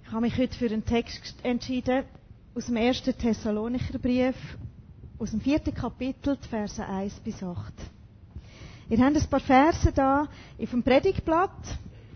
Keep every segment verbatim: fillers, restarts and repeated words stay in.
Ich habe mich heute für einen Text entschieden aus dem ersten Thessalonicher Brief, aus dem vierten Kapitel, die Verse eins bis acht. Ihr habt ein paar Verse da auf dem Predigtblatt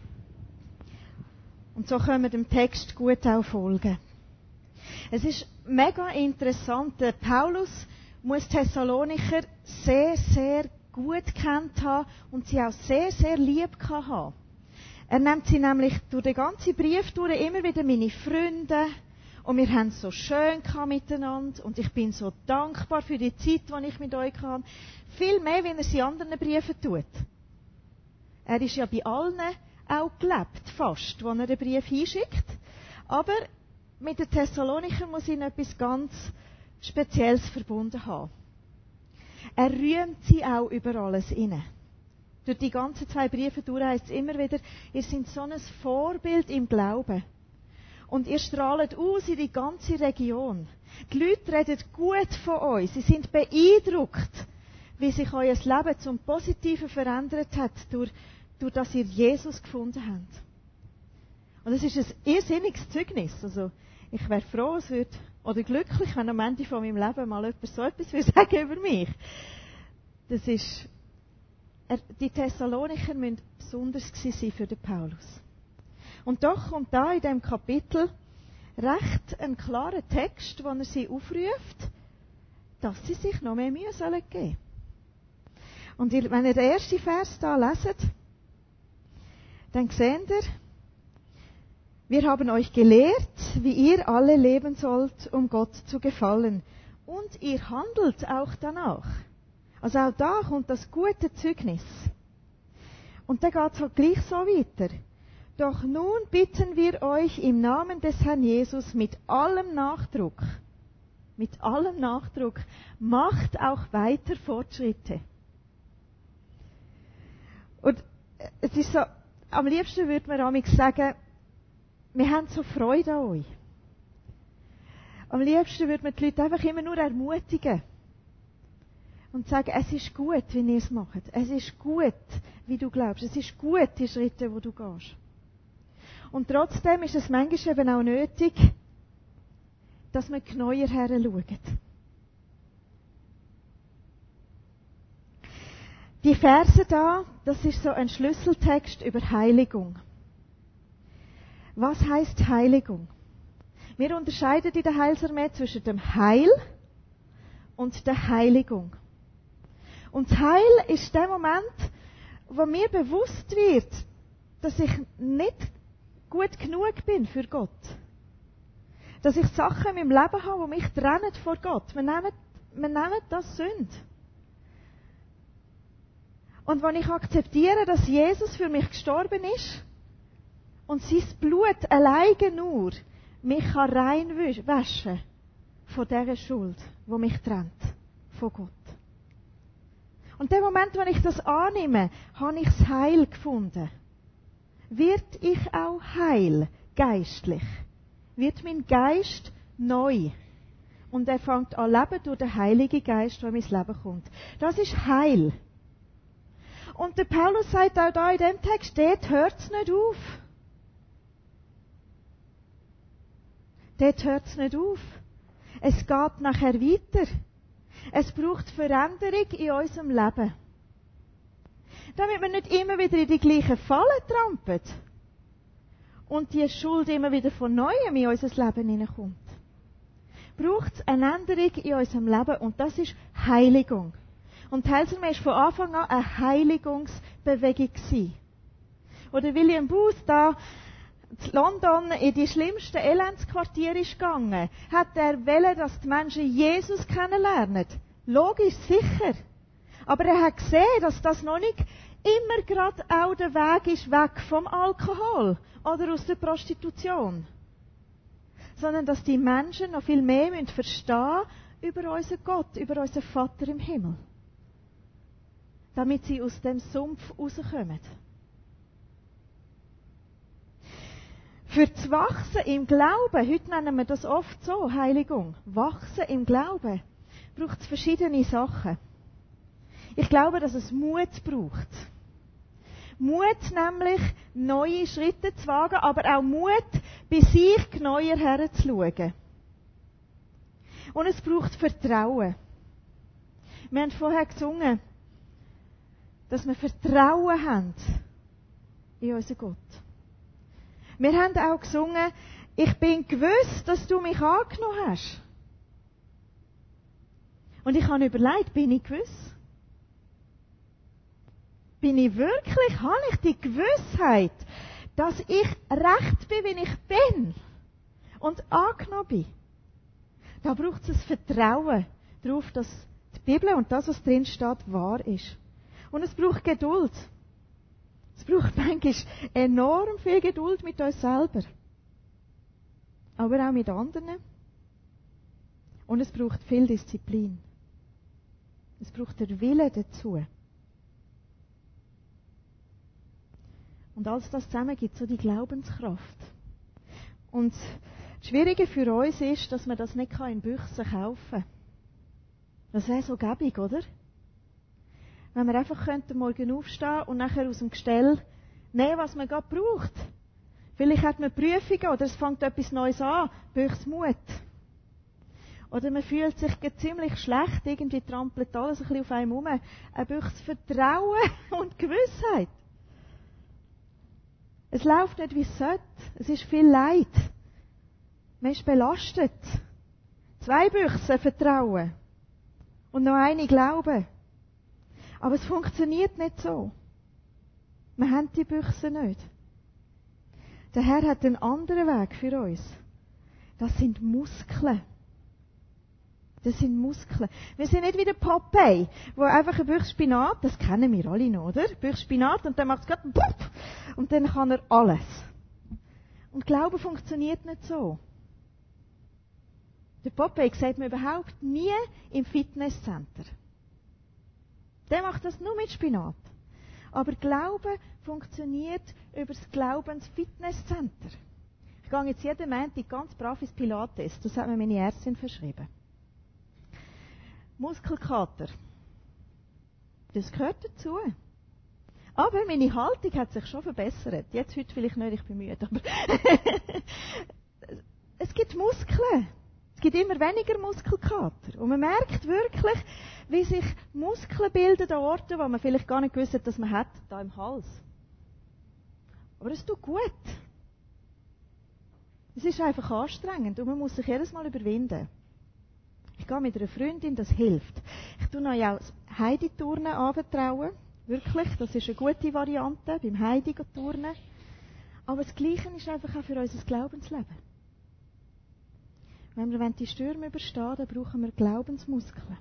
und so können wir dem Text gut auch folgen. Es ist mega interessant. Der Paulus muss Thessalonicher sehr, sehr gut kennt haben und sie auch sehr, sehr lieb gehabt haben. Er nennt sie nämlich durch den ganzen Brief durch immer wieder meine Freunde und wir haben es so schön gehabt miteinander und ich bin so dankbar für die Zeit, die ich mit euch hatte. Viel mehr, wie er sie in anderen Briefen tut. Er ist ja bei allen auch gelebt, fast, wo er den Brief hinschickt. Aber mit den Thessalonichern muss ihn etwas ganz Spezielles verbunden haben. Er rühmt sie auch über alles inne. Durch die ganzen zwei Briefe durch heisst es immer wieder, ihr seid so ein Vorbild im Glauben. Und ihr strahlt aus in die ganze Region. Die Leute reden gut von euch. Sie sind beeindruckt, wie sich euer Leben zum Positiven verändert hat, durch, durch dass ihr Jesus gefunden habt. Und es ist ein irrsinniges Zeugnis. Also, ich wäre froh, es würde, oder glücklich, wenn am Ende von meinem Leben mal jemand so etwas würde sagen über mich. Das ist, er, die Thessalonicher müssen besonders gewesen sein für den Paulus. Und doch kommt da in diesem Kapitel recht ein klarer Text, wo er sie aufruft, dass sie sich noch mehr Mühe sollen geben. Und wenn ihr den ersten Vers da leset, dann seht ihr, wir haben euch gelehrt, wie ihr alle leben sollt, um Gott zu gefallen. Und ihr handelt auch danach. Also auch da kommt das gute Zeugnis. Und dann geht es halt gleich so weiter. Doch nun bitten wir euch im Namen des Herrn Jesus mit allem Nachdruck, mit allem Nachdruck, macht auch weiter Fortschritte. Und es ist so, am liebsten würde man amig sagen, wir haben so Freude an euch. Am liebsten würde man die Leute einfach immer nur ermutigen. Und sagen, es ist gut, wie ihr es macht. Es ist gut, wie du glaubst. Es ist gut, die Schritte, die du gehst. Und trotzdem ist es manchmal eben auch nötig, dass wir genauer her schauen. Die Verse da, das ist so ein Schlüsseltext über Heiligung. Was heißt Heiligung? Wir unterscheiden in der Heilsarmee zwischen dem Heil und der Heiligung. Und das Heil ist der Moment, wo mir bewusst wird, dass ich nicht gut genug bin für Gott. Dass ich Sachen in meinem Leben habe, die mich trennen vor Gott. Wir nehmen, wir nehmen das Sünde. Und wenn ich akzeptiere, dass Jesus für mich gestorben ist und sein Blut alleine nur mich kann reinwaschen von dieser Schuld, die mich trennt von Gott. Und in dem Moment, wenn ich das annehme, habe ich das Heil gefunden. Wird ich auch heil, geistlich? Wird mein Geist neu? Und er fängt an leben durch den Heiligen Geist, der in mein Leben kommt. Das ist Heil. Und der Paulus sagt auch da in dem Text, dort hört es nicht auf. Dort hört es nicht auf. Es geht nachher weiter. Es braucht Veränderung in unserem Leben. Damit wir nicht immer wieder in die gleichen Fallen trampeln und die Schuld immer wieder von Neuem in unser Leben hineinkommt. Braucht es eine Änderung in unserem Leben und das ist Heiligung. Und Heilsarmee war von Anfang an eine Heiligungsbewegung gewesen. Oder William Booth da in London in die schlimmsten Elendsquartiere ist gegangen, hat er wollen, dass die Menschen Jesus kennenlernen. Logisch, sicher. Aber er hat gesehen, dass das noch nicht immer gerade auch der Weg ist, weg vom Alkohol oder aus der Prostitution. Sondern dass die Menschen noch viel mehr müssen verstehen über unseren Gott, über unseren Vater im Himmel. Damit sie aus dem Sumpf rauskommen. Für das Wachsen im Glauben, heute nennen wir das oft so, Heiligung, Wachsen im Glauben, braucht es verschiedene Sachen. Ich glaube, dass es Mut braucht. Mut nämlich, neue Schritte zu wagen, aber auch Mut, bei sich neuer herzuschauen. Und es braucht Vertrauen. Wir haben vorher gesungen, dass wir Vertrauen haben in unseren Gott. Wir haben auch gesungen, ich bin gewiss, dass du mich angenommen hast. Und ich habe überlegt, bin ich gewiss? Bin ich wirklich, habe ich die Gewissheit, dass ich recht bin, wie ich bin und angenommen bin? Da braucht es ein Vertrauen darauf, dass die Bibel und das, was drin steht, wahr ist. Und es braucht Geduld. Es braucht manchmal enorm viel Geduld mit uns selber. Aber auch mit anderen. Und es braucht viel Disziplin. Es braucht der Wille dazu. Und alles das zusammen gibt so die Glaubenskraft. Und das Schwierige für uns ist, dass man das nicht in Büchsen kaufen kann. Das wäre so gäbig, oder? Wenn wir einfach könnten morgen aufstehen und nachher aus dem Gestell nehmen, was man gerade braucht. Vielleicht hat man Prüfungen oder es fängt etwas Neues an. Büchs Mut. Oder man fühlt sich ziemlich schlecht, irgendwie trampelt alles ein bisschen auf einem herum. Ein Büchs Vertrauen und Gewissheit. Es läuft nicht, wie es sollte. Es ist viel Leid. Man ist belastet. Zwei Büchse Vertrauen. Und noch eine Glauben. Aber es funktioniert nicht so. Wir haben die Büchse nicht. Der Herr hat einen anderen Weg für uns. Das sind Muskeln. Das sind Muskeln. Wir sind nicht wie der Popeye, wo einfach ein Büchse Spinat, das kennen wir alle noch, oder? Ein Büchse Spinat und dann macht es gerade puff, und dann kann er alles. Und Glauben funktioniert nicht so. Der Popeye sieht man überhaupt nie im Fitnesscenter. Der macht das nur mit Spinat. Aber Glauben funktioniert über das Glaubens-Fitnesscenter. Ich gehe jetzt jeden Montag ganz brav ins Pilates. Das hat mir meine Ärztin verschrieben. Muskelkater. Das gehört dazu. Aber meine Haltung hat sich schon verbessert. Jetzt heute vielleicht nicht, ich bin müde. Aber es gibt Muskeln. Es gibt immer weniger Muskelkater. Und man merkt wirklich, wie sich Muskeln bilden an Orten, wo man vielleicht gar nicht gewusst hat, dass man hat, da im Hals. Aber es tut gut. Es ist einfach anstrengend und man muss sich jedes Mal überwinden. Ich gehe mit einer Freundin, das hilft. Ich tue euch auch das Heidi-Turnen anvertrauen. Wirklich, das ist eine gute Variante, beim Heidi turnen. Aber das Gleiche ist einfach auch für unser Glaubensleben. Wenn wir die Stürme überstehen, dann brauchen wir Glaubensmuskeln.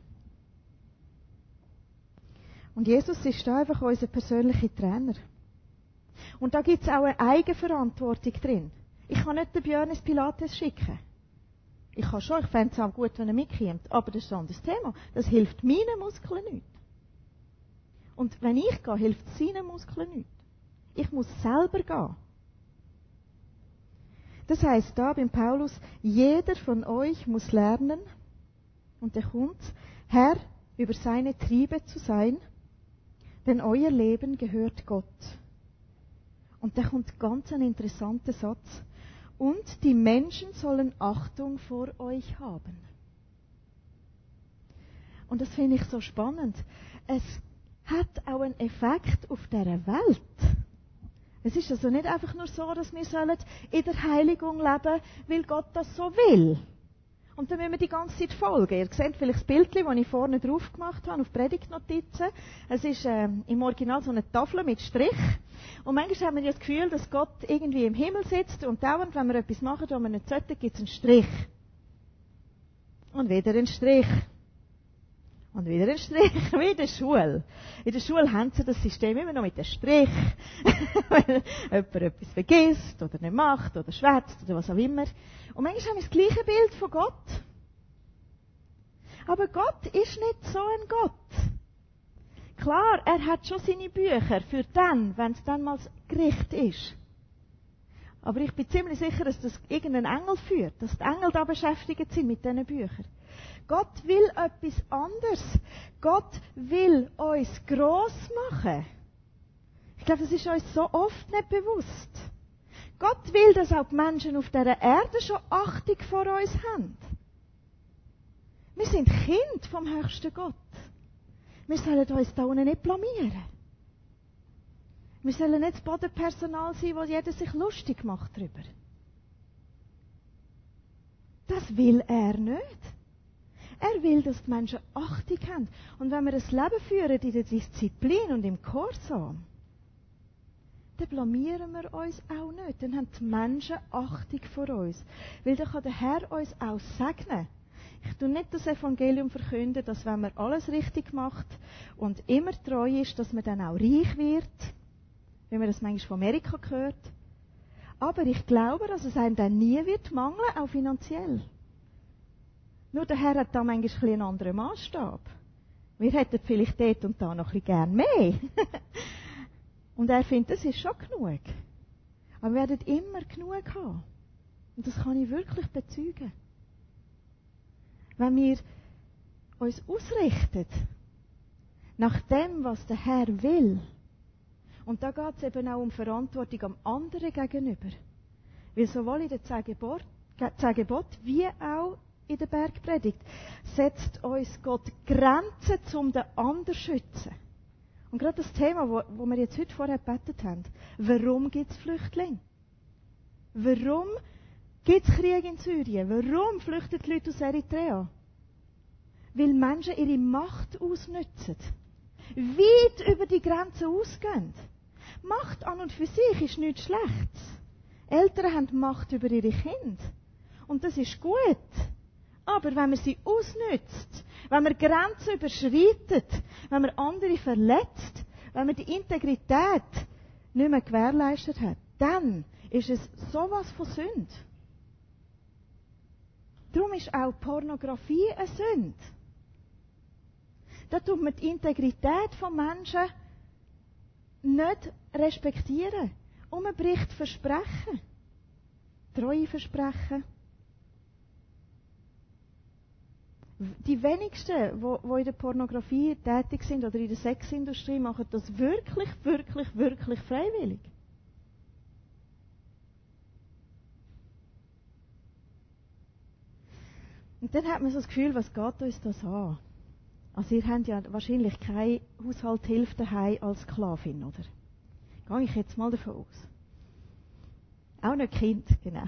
Und Jesus ist da einfach unser persönlicher Trainer. Und da gibt es auch eine Eigenverantwortung drin. Ich kann nicht den Björn ins Pilates schicken. Ich kann schon, ich fände es auch gut, wenn er mitkommt. Aber das ist ein anderes Thema. Das hilft meinen Muskeln nicht. Und wenn ich gehe, hilft es seinen Muskeln nicht. Ich muss selber gehen. Das heisst da beim Paulus, jeder von euch muss lernen, und der kommt, Herr über seine Triebe zu sein, denn euer Leben gehört Gott. Und da kommt ganz ein interessanter Satz. Und die Menschen sollen Achtung vor euch haben. Und das finde ich so spannend. Es hat auch einen Effekt auf dieser Welt. Es ist also nicht einfach nur so, dass wir sollen in der Heiligung leben, weil Gott das so will. Und dann müssen wir die ganze Zeit folgen. Ihr seht vielleicht das Bild, das ich vorne drauf gemacht habe, auf Predigtnotizen. Es ist äh, im Original so eine Tafel mit Strich. Und manchmal haben wir ja das Gefühl, dass Gott irgendwie im Himmel sitzt und dauernd, wenn wir etwas machen, was wir nicht sollten, gibt es einen Strich. Und wieder einen Strich. Und wieder ein Strich, wie in der Schule. In der Schule haben sie das System immer noch mit dem Strich. Wenn jemand etwas vergisst oder nicht macht oder schwätzt oder was auch immer. Und manchmal haben wir das gleiche Bild von Gott. Aber Gott ist nicht so ein Gott. Klar, er hat schon seine Bücher für dann, wenn es dann mal das Gericht ist. Aber ich bin ziemlich sicher, dass das irgendein Engel führt, dass die Engel da beschäftigt sind mit diesen Büchern. Gott will etwas anderes. Gott will uns gross machen. Ich glaube, das ist uns so oft nicht bewusst. Gott will, dass auch die Menschen auf dieser Erde schon Achtung vor uns haben. Wir sind Kind vom höchsten Gott. Wir sollen uns da unten nicht blamieren. Wir sollen nicht das Bodenpersonal sein, wo jeder sich lustig macht darüber. Das will er nicht. Er will, dass die Menschen Achtung haben. Und wenn wir ein Leben führen in der Disziplin und im Gehorsam, dann blamieren wir uns auch nicht. Dann haben die Menschen Achtung vor uns. Weil dann kann der Herr uns auch segnen. Ich tue nicht das Evangelium verkünden, dass wenn man alles richtig macht und immer treu ist, dass man dann auch reich wird, wie man das manchmal von Amerika hört. Aber ich glaube, dass es einem dann nie wird mangeln, auch finanziell. Nur der Herr hat da manchmal einen anderen Maßstab. Wir hätten vielleicht dort und da noch ein bisschen gern mehr. Und er findet, das ist schon genug. Aber wir werden immer genug haben. Und das kann ich wirklich bezeugen. Wenn wir uns ausrichten nach dem, was der Herr will, und da geht es eben auch um Verantwortung am anderen gegenüber. Weil sowohl in den zehn Geboten wie auch in der Bergpredigt setzt uns Gott Grenzen, um den anderen zu schützen. Und gerade das Thema, wo, wo wir jetzt heute vorher gebetet haben, warum gibt es Flüchtlinge? Warum gibt es Krieg in Syrien? Warum flüchten die Leute aus Eritrea? Weil Menschen ihre Macht ausnutzen. Weit über die Grenzen ausgehen. Macht an und für sich ist nichts Schlechtes. Eltern haben Macht über ihre Kinder. Und das ist gut. Aber wenn man sie ausnützt, wenn man Grenzen überschreitet, wenn man andere verletzt, wenn man die Integrität nicht mehr gewährleistet hat, dann ist es sowas von Sünde. Darum ist auch Pornografie eine Sünde. Da tut man die Integrität von Menschen nicht respektieren. Und man bricht Versprechen. Treue Versprechen. Die wenigsten, die in der Pornografie tätig sind oder in der Sexindustrie, machen das wirklich, wirklich, wirklich freiwillig. Und dann hat man so das Gefühl, was geht uns das an? Also ihr habt ja wahrscheinlich keine Haushaltshilfe daheim als Sklavin, oder? Gehe ich jetzt mal davon aus. Auch nicht Kind, genau.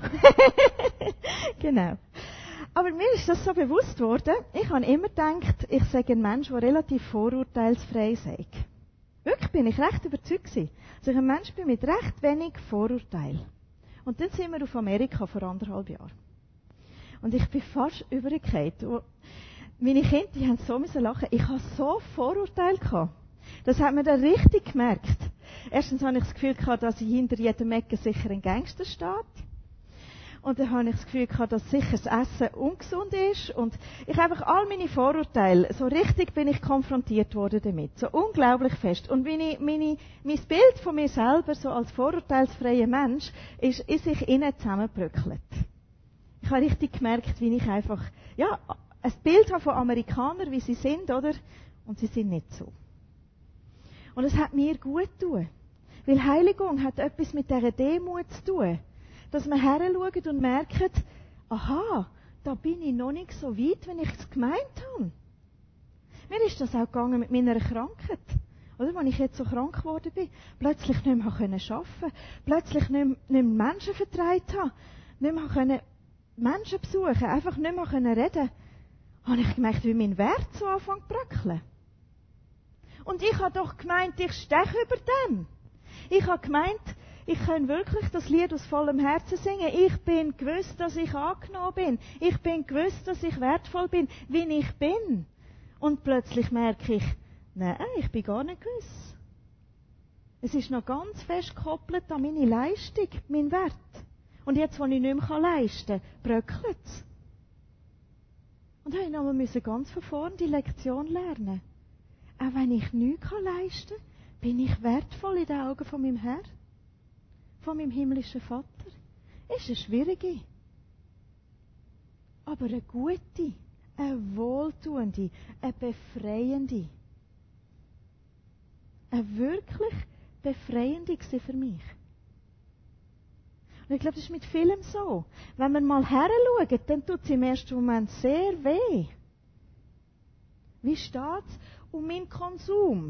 Genau. Aber mir ist das so bewusst worden, ich habe immer gedacht, ich sei ein Mensch, der relativ vorurteilsfrei sei. Wirklich bin ich recht überzeugt gewesen, dass ich ein Mensch bin mit recht wenig Vorurteil. Und dann sind wir auf Amerika vor anderthalb Jahren. Und ich bin fast übergefallen. Meine Kinder, die haben so müssen lachen. Ich hatte so Vorurteile gehabt. Das hat man dann richtig gemerkt. Erstens hatte ich das Gefühl gehabt, dass hinter jedem Ecke sicher ein Gangster steht. Und dann habe ich das Gefühl gehabt, dass sicher das Essen ungesund ist. Und ich habe einfach all meine Vorurteile, so richtig bin ich konfrontiert worden damit. So unglaublich fest. Und meine, meine, mein Bild von mir selber, so als vorurteilsfreier Mensch, ist in sich innen zusammengebröckelt. Ich habe richtig gemerkt, wie ich einfach, ja, ein Bild habe von Amerikanern, wie sie sind, oder? Und sie sind nicht so. Und es hat mir gut getan. Weil Heiligung hat etwas mit dieser Demut zu tun. Dass man heranschaut und merkt, aha, da bin ich noch nicht so weit, wenn ich es gemeint habe. Mir ist das auch gegangen mit meiner Krankheit. Oder, als ich jetzt so krank geworden bin, plötzlich nicht mehr arbeiten konnte, plötzlich nicht mehr Menschen vertraut habe, nicht mehr Menschen besuchen, einfach nicht mehr reden, habe ich gemerkt, wie mein Wert so anfängt zu bröckeln. Und ich habe doch gemeint, ich steche über dem. Ich habe gemeint, ich kann wirklich das Lied aus vollem Herzen singen. Ich bin gewusst, dass ich angenommen bin. Ich bin gewusst, dass ich wertvoll bin, wie ich bin. Und plötzlich merke ich, nein, ich bin gar nicht gewiss. Es ist noch ganz fest gekoppelt an meine Leistung, mein Wert. Und jetzt, wo ich nicht mehr leisten kann, bröckelt es. Und da musste ich nochmal ganz von vorne die Lektion lernen. Auch wenn ich nichts leisten kann, bin ich wertvoll in den Augen von meinem Herrn, von meinem himmlischen Vater. Ist eine schwierige, aber eine gute, eine wohltuende, eine befreiende, eine wirklich befreiend gewesen für mich. Und ich glaube, das ist mit vielem so. Wenn wir mal heranschauen, dann tut es im ersten Moment sehr weh. Wie steht es um meinen Konsum?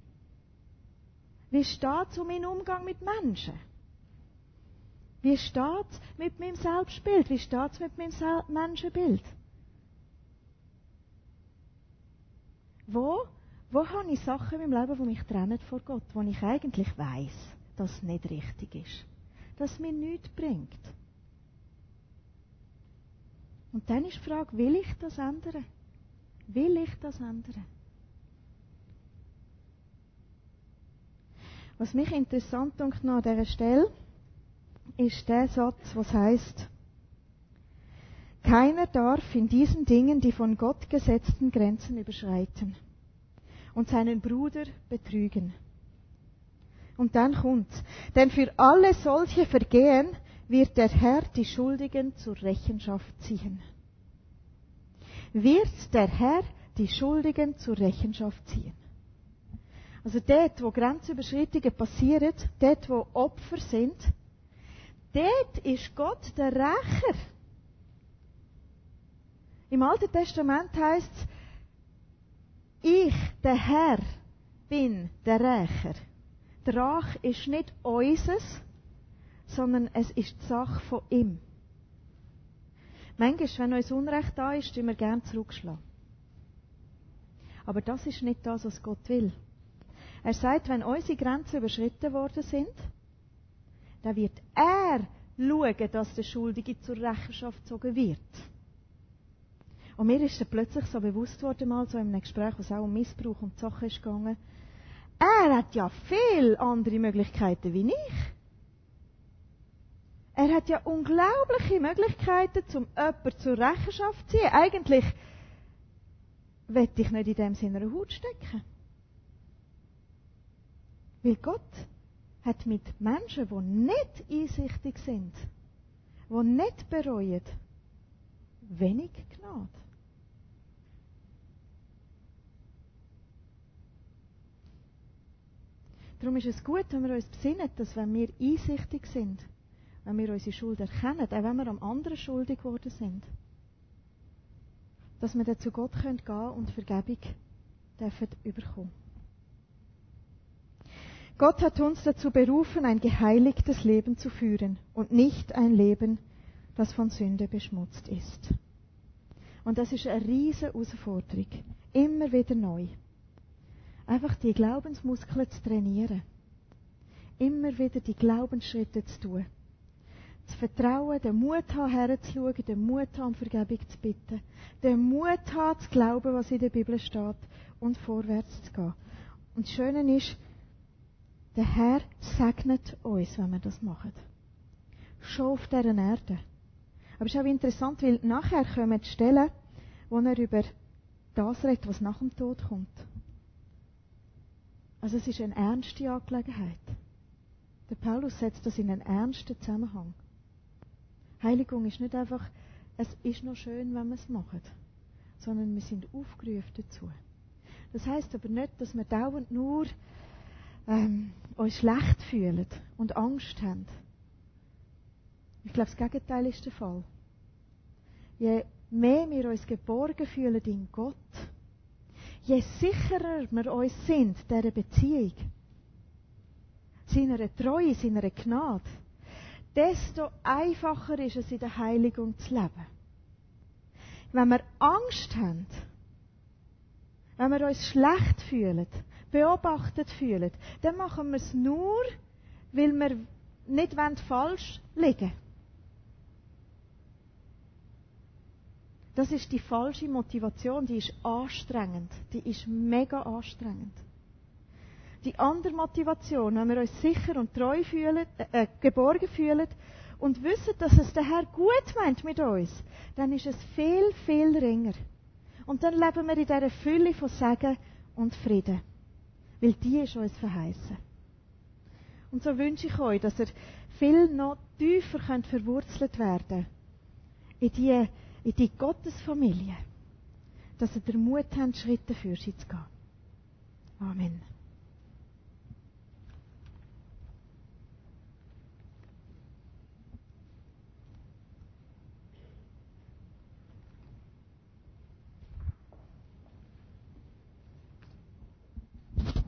Wie steht es um meinen Umgang mit Menschen? Wie steht es mit meinem Selbstbild? Wie steht es mit meinem Sel- Menschenbild? Wo, wo habe ich Sachen in meinem Leben, die mich trennen vor Gott, wo ich eigentlich weiss, dass es nicht richtig ist? Dass es mir nichts bringt? Und dann ist die Frage, will ich das ändern? Will ich das ändern? Was mich interessant dunkt noch an dieser Stelle, ist der Satz, was heißt: Keiner darf in diesen Dingen die von Gott gesetzten Grenzen überschreiten und seinen Bruder betrügen. Und dann kommt's. Denn für alle solche Vergehen wird der Herr die Schuldigen zur Rechenschaft ziehen. Wird der Herr die Schuldigen zur Rechenschaft ziehen. Also dort, wo Grenzüberschreitungen passieren, dort, wo Opfer sind, dort ist Gott der Rächer. Im Alten Testament heißt es, ich, der Herr, bin der Rächer. Der Rach ist nicht unseres, sondern es ist die Sache von ihm. Manchmal, wenn uns Unrecht da ist, tun wir gerne zurückschlagen. Aber das ist nicht das, was Gott will. Er sagt, wenn unsere Grenzen überschritten worden sind, dann wird er schauen, dass der Schuldige zur Rechenschaft gezogen wird. Und mir ist dann plötzlich so bewusst worden, mal so in einem Gespräch, wo es auch um Missbrauch und Sachen ist gegangen. Er hat ja viel andere Möglichkeiten wie ich. Er hat ja unglaubliche Möglichkeiten, um jemanden zur Rechenschaft zu ziehen. Eigentlich will ich nicht in dem Sinne eine Haut stecken. Weil Gott hat mit Menschen, die nicht einsichtig sind, die nicht bereuen, wenig Gnade. Darum ist es gut, wenn wir uns besinnen, dass wenn wir einsichtig sind, wenn wir unsere Schuld erkennen, auch wenn wir am anderen schuldig geworden sind, dass wir dann zu Gott gehen können und Vergebung dürfen überkommen. Gott hat uns dazu berufen, ein geheiligtes Leben zu führen und nicht ein Leben, das von Sünde beschmutzt ist. Und das ist eine riesige Herausforderung. Immer wieder neu. Einfach die Glaubensmuskeln zu trainieren. Immer wieder die Glaubensschritte zu tun. Zu vertrauen, den Mut haben, herzuschauen, den Mut haben, um Vergebung zu bitten. Den Mut haben, zu glauben, was in der Bibel steht und vorwärts zu gehen. Und das Schöne ist, der Herr segnet uns, wenn wir das machen. Schon auf dieser Erde. Aber es ist auch interessant, weil nachher kommen die Stellen, wo er über das redet, was nach dem Tod kommt. Also es ist eine ernste Angelegenheit. Der Paulus setzt das in einen ernsten Zusammenhang. Heiligung ist nicht einfach, es ist noch schön, wenn wir es machen, sondern wir sind aufgerufen dazu. Das heisst aber nicht, dass wir dauernd nur ähm, uns schlecht fühlen und Angst haben. Ich glaube, das Gegenteil ist der Fall. Je mehr wir uns geborgen fühlen in Gott, je sicherer wir uns sind dieser Beziehung, seiner Treue, seiner Gnade, desto einfacher ist es, in der Heiligung zu leben. Wenn wir Angst haben, wenn wir uns schlecht fühlen, beobachtet fühlen, dann machen wir es nur, weil wir nicht falsch liegen wollen. Das ist die falsche Motivation, die ist anstrengend, die ist mega anstrengend. Die andere Motivation, wenn wir uns sicher und treu fühlen, äh, geborgen fühlen und wissen, dass es der Herr gut meint mit uns, dann ist es viel, viel ringer. Und dann leben wir in dieser Fülle von Segen und Frieden. Weil die ist uns verheißen. Und so wünsche ich euch, dass ihr viel noch tiefer könnt verwurzelt werden in die, in die Gottesfamilie. Dass ihr den Mut habt, Schritte für sie zu gehen. Amen.